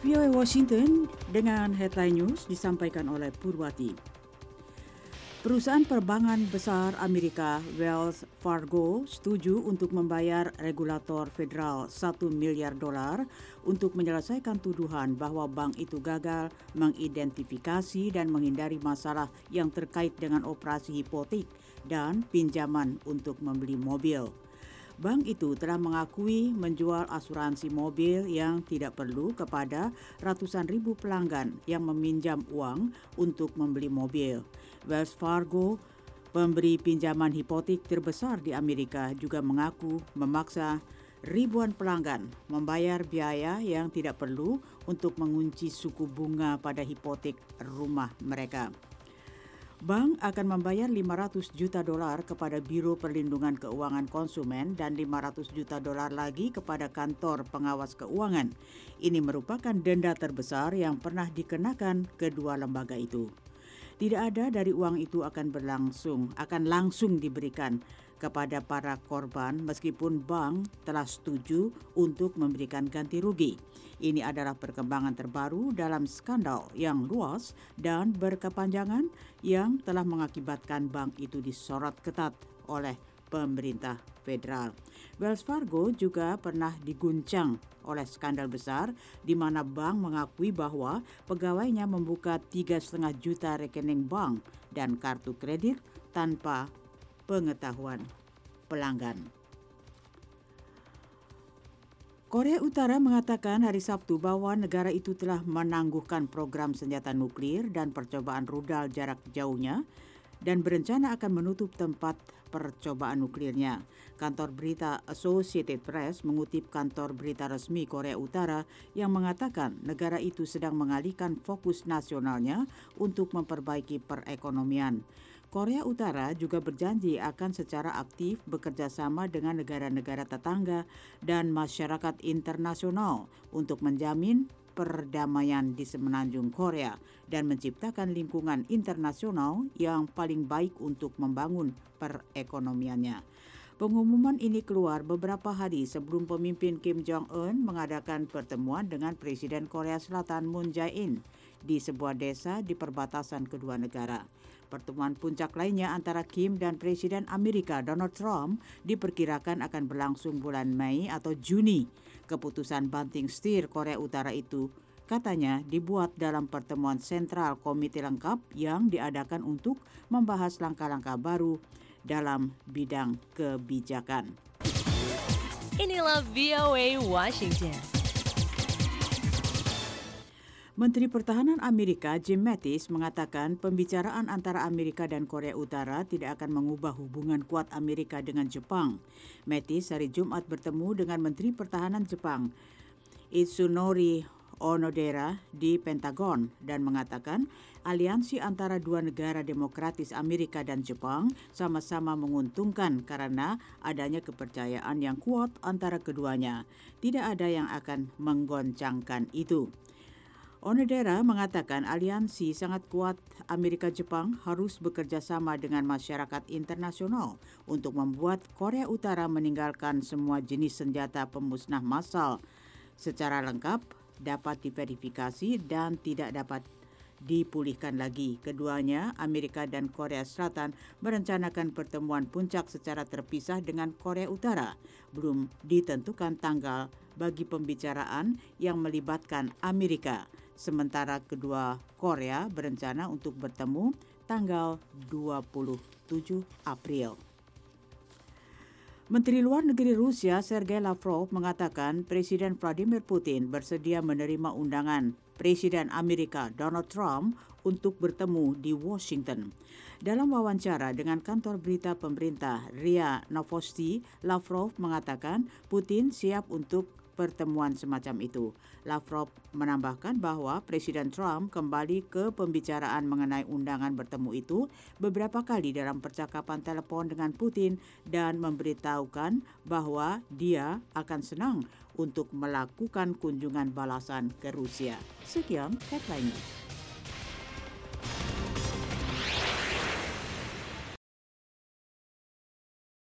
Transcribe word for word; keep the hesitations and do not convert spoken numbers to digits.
V O A Washington dengan headline news disampaikan oleh Purwati. Perusahaan perbankan besar Amerika Wells Fargo setuju untuk membayar regulator federal satu miliar dolar untuk menyelesaikan tuduhan bahwa bank itu gagal mengidentifikasi dan menghindari masalah yang terkait dengan operasi hipotek dan pinjaman untuk membeli mobil. Bank itu telah mengakui menjual asuransi mobil yang tidak perlu kepada ratusan ribu pelanggan yang meminjam uang untuk membeli mobil. Wells Fargo, pemberi pinjaman hipotek terbesar di Amerika, juga mengaku memaksa ribuan pelanggan membayar biaya yang tidak perlu untuk mengunci suku bunga pada hipotek rumah mereka. Bank akan membayar lima ratus juta dolar kepada Biro Perlindungan Keuangan Konsumen dan lima ratus juta dolar lagi kepada Kantor Pengawas Keuangan. Ini merupakan denda terbesar yang pernah dikenakan kedua lembaga itu. Tidak ada dari uang itu akan berlangsung, akan langsung diberikan kepada para korban meskipun bank telah setuju untuk memberikan ganti rugi. Ini adalah perkembangan terbaru dalam skandal yang luas dan berkepanjangan yang telah mengakibatkan bank itu disorot ketat oleh pemerintah federal. Wells Fargo juga pernah diguncang oleh skandal besar di mana bank mengakui bahwa pegawainya membuka tiga koma lima juta rekening bank dan kartu kredit tanpa pengetahuan pelanggan. Korea Utara mengatakan hari Sabtu bahwa negara itu telah menangguhkan program senjata nuklir dan percobaan rudal jarak jauhnya dan berencana akan menutup tempat percobaan nuklirnya. Kantor berita Associated Press mengutip kantor berita resmi Korea Utara yang mengatakan negara itu sedang mengalihkan fokus nasionalnya untuk memperbaiki perekonomian. Korea Utara juga berjanji akan secara aktif bekerja sama dengan negara-negara tetangga dan masyarakat internasional untuk menjamin perdamaian di semenanjung Korea dan menciptakan lingkungan internasional yang paling baik untuk membangun perekonomiannya. Pengumuman ini keluar beberapa hari sebelum pemimpin Kim Jong-un mengadakan pertemuan dengan Presiden Korea Selatan Moon Jae-in di sebuah desa di perbatasan kedua negara. Pertemuan puncak lainnya antara Kim dan Presiden Amerika Donald Trump diperkirakan akan berlangsung bulan Mei atau Juni. Keputusan banting setir Korea Utara itu katanya dibuat dalam pertemuan sentral komite lengkap yang diadakan untuk membahas langkah-langkah baru dalam bidang kebijakan. Inilah V O A Washington. Menteri Pertahanan Amerika Jim Mattis mengatakan pembicaraan antara Amerika dan Korea Utara tidak akan mengubah hubungan kuat Amerika dengan Jepang. Mattis hari Jumat bertemu dengan Menteri Pertahanan Jepang Itsunori Onodera di Pentagon dan mengatakan aliansi antara dua negara demokratis Amerika dan Jepang sama-sama menguntungkan karena adanya kepercayaan yang kuat antara keduanya. Tidak ada yang akan menggoncangkan itu. Onodera mengatakan aliansi sangat kuat Amerika-Jepang harus bekerja sama dengan masyarakat internasional untuk membuat Korea Utara meninggalkan semua jenis senjata pemusnah massal secara lengkap, dapat diverifikasi dan tidak dapat dipulihkan lagi. Keduanya, Amerika dan Korea Selatan, merencanakan pertemuan puncak secara terpisah dengan Korea Utara. Belum ditentukan tanggal bagi pembicaraan yang melibatkan Amerika. Sementara kedua Korea berencana untuk bertemu tanggal dua puluh tujuh April. Menteri Luar Negeri Rusia Sergei Lavrov mengatakan Presiden Vladimir Putin bersedia menerima undangan Presiden Amerika Donald Trump untuk bertemu di Washington. Dalam wawancara dengan kantor berita pemerintah R I A Novosti, Lavrov mengatakan Putin siap untuk pertemuan semacam itu. Lavrov menambahkan bahwa Presiden Trump kembali ke pembicaraan mengenai undangan bertemu itu beberapa kali dalam percakapan telepon dengan Putin dan memberitahukan bahwa dia akan senang untuk melakukan kunjungan balasan ke Rusia. Sekian headline.